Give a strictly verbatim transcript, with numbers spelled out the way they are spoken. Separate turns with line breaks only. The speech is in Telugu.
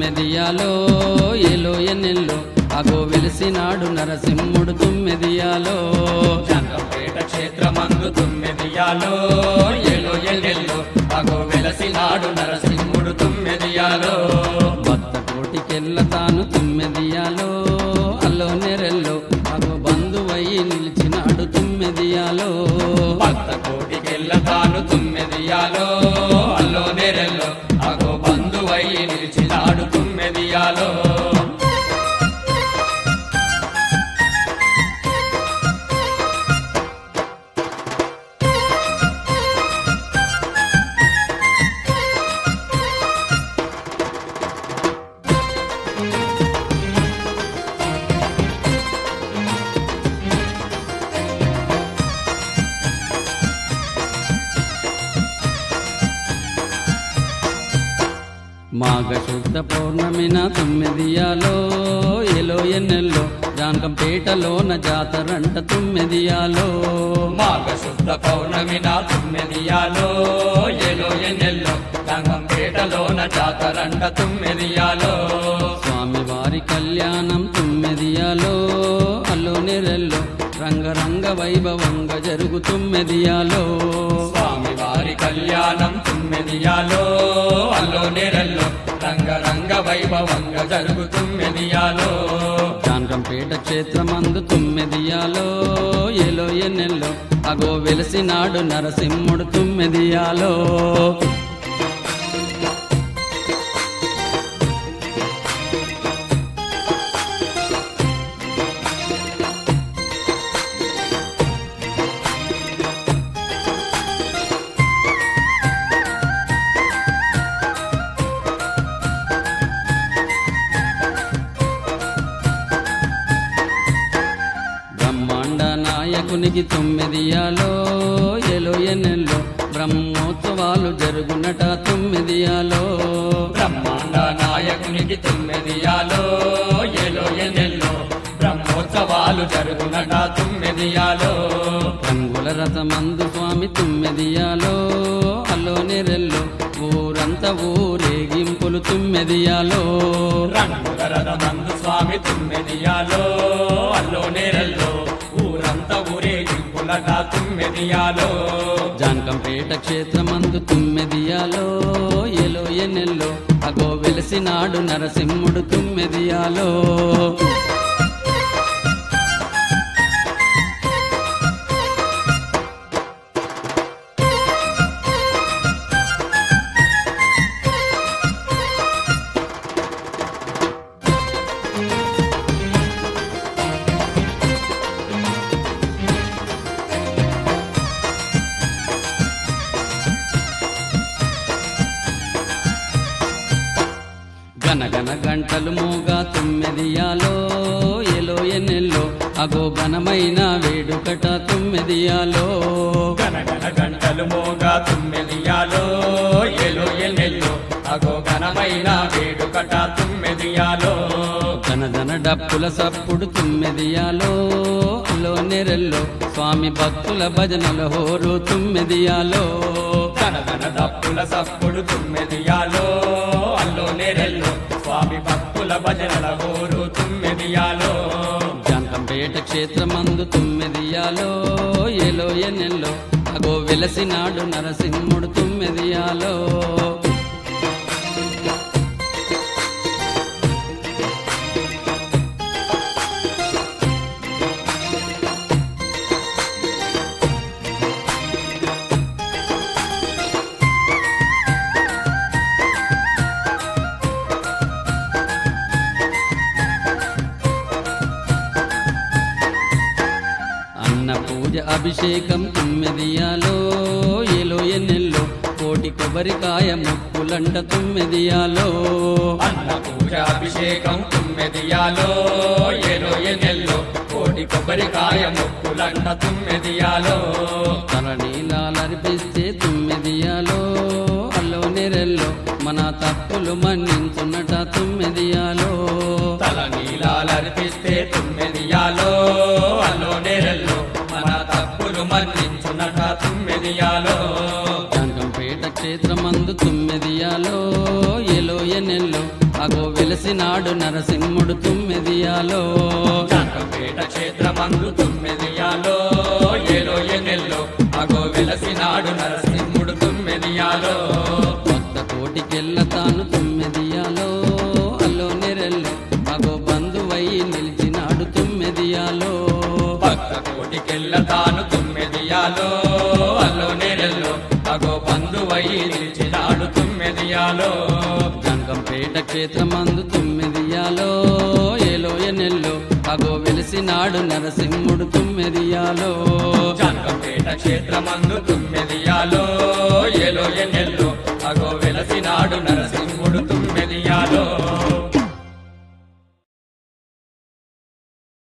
తుమ్మెదియాలో ఏలో ఎన్నెల్లో అగో వెలిసినాడు నరసింహుడు తుమ్మెదియాలో
జంగంపేట క్షేత్రమందు తుమ్మెదియాలో ఏలో ఎల్లెల్లో అగో వెలసినాడు నరసింహుడు తుమ్మెదియాలో
భక్త కోటికెళ్ళ తాను తుమ్మెదియాలో అల్లో నెరెల్లో అగో బంధువయ్యి నిలిచినాడు తుమ్మెదియాలో
భక్త కోటికెళ్ళ తాను తుమ్మెదియాలో అల్లో నేరెల్లో అగో బంధువయ్యి నిలిచినాడు తుమ్మెదియాలో
మాఘ శుద్ధ పౌర్ణమిన తుమ్మెదియాలో ఏలో ఎన్నెల్లో జానకంపేటలోన జాతరంట తుమ్మెదియాలో
మాఘ శుద్ధ పౌర్ణమి నా తుమ్మెదియాలో ఏలో ఎన్నెల్లో జంగంపేటలోన జాతరంట తుమ్మెదియాలో
స్వామివారి కళ్యాణం తుమ్మెదియాలో అల్లో నెరెల్లో రంగరంగ వైభవంగా జరుగు తుమ్మెదియాలో
స్వామివారి కళ్యాణం తుమ్మెదియాలో అల్లో నేరల్లో రంగరంగ వైభవంగా జరుగు తుమ్మెదియాలో
జానకంపేట క్షేత్రమందు తుమ్మెదియాలో ఏలో ఎన్నెల్లో అగో వెలిసినాడు నరసింహుడు తుమ్మెదియాలో బ్రహ్మాండ నాయకునికి తుమ్మెదియాలో ఏలో ఎన్నెల్లో బ్రహ్మోత్సవాలు జరుగునట తుమ్మెదియాలో
బ్రహ్మాండ నాయకునికి తుమ్మెదియాలో ఏలో ఎన్నెల్లో బ్రహ్మోత్సవాలు జరుగునట తుమ్మెదియాలో
రంగుల రథమందు స్వామి తుమ్మెదియాలో అల్లో నెరెల్లో ఊరంత ఊరేగింపులు తుమ్మెదియాలో
రంగుల రథమందు స్వామి తుమ్మెదియాలో అల్లో నేరల్లో ఊరంతా ఊరేగింపులట తుమ్మెదియాలో
జానకంపేట క్షేత్రమందు తుమ్మెదియాలో ఏలో ఎన్నెల్లో అగో వెలిసినాడు నరసింహుడు తుమ్మెదియాలో గనగన గంటలు మోగా తుమ్మెదియాలో ఏలో ఎన్నెల్లో అగో ఘనమైన వేడుకట తుమ్మెదియాలో
గనగన గంటలు మోగా తుమ్మెదియాలో ఏలో ఎన్నెల్లో అగో ఘనమైన వేడుకట తుమ్మెదియాలో
ధనధన డప్పుల సప్పుడు తుమ్మెదియాలో అల్లో నెరెల్లో స్వామి భక్తుల భజనల హోరు తుమ్మెదియాలో
ధనధన దప్పుల సప్పుడు తుమ్మెదియాలో అల్లో నేరెల్లో స్వామి భక్తుల భజనల హోరు తుమ్మెదియాలో
జానకంపేట క్షేత్రమందు తుమ్మెదియాలో ఏలో ఎన్నెల్లో అగో వెలసినాడు నరసింహుడు తుమ్మెదియాలో అన్న పూజ అభిషేకం తుమ్మెదియాలో ఏలో ఎన్నెల్లో కోటి కొబ్బరికాయ ముక్కులంట తుమ్మెదియాలో
అన్న పూజ అభిషేకం తుమ్మెదియాలో ఏలో ఎన్నెల్లో కోటి కొబ్బరికాయ ముక్కులంట తుమ్మెదియాలో
తలనీలాలర్పిస్తే తుమ్మెదియాలో అల్లో నెరెల్లో మన తప్పులు మన్నించున్నట తుమ్మెదియాలో
తల నీలాలర్పిస్తే తుమ్మెదియాలో అల్లో నేరెల్లో మన తప్పులు మన్నించునట తుమ్మెదియాలో
జానకంపేట క్షేత్రమందు తుమ్మెదియాలో ఏలో ఎన్నెల్లో అగో వెలసినాడు నరసింహుడు తుమ్మెదియాలో
జానకంపేట క్షేత్రమందు తుమ్మెదియాలో ఏలో ఎన్నెల్లో అగో వెలసినాడు నరసింహుడు తుమ్మెదియాలో
కొత్త కోటికెళ్ళ తాను తుమ్మెదియాలో అల్లో నెరెల్లో అగో బంధువై నిలిచినాడు తుమ్మెదియాలో
భక్త కోటికెళ్ళ తాను తుమ్మెదియాలో అల్లో నేరెల్లో అగో బంధువై నిలిచినాడు తుమ్మెదియాలో
జంకంపేట క్షేత్రమందు తుమ్మెదియాలో ఏలో ఎన్నెల్లో అగో వెలిసినాడు నరసింహుడు తుమ్మెదియాలో
జానకంపేట క్షేత్రమందు తుమ్మెదియాలో ఏలో ఎన్నెల్లో అగో వెలసినాడు నరసింహుడు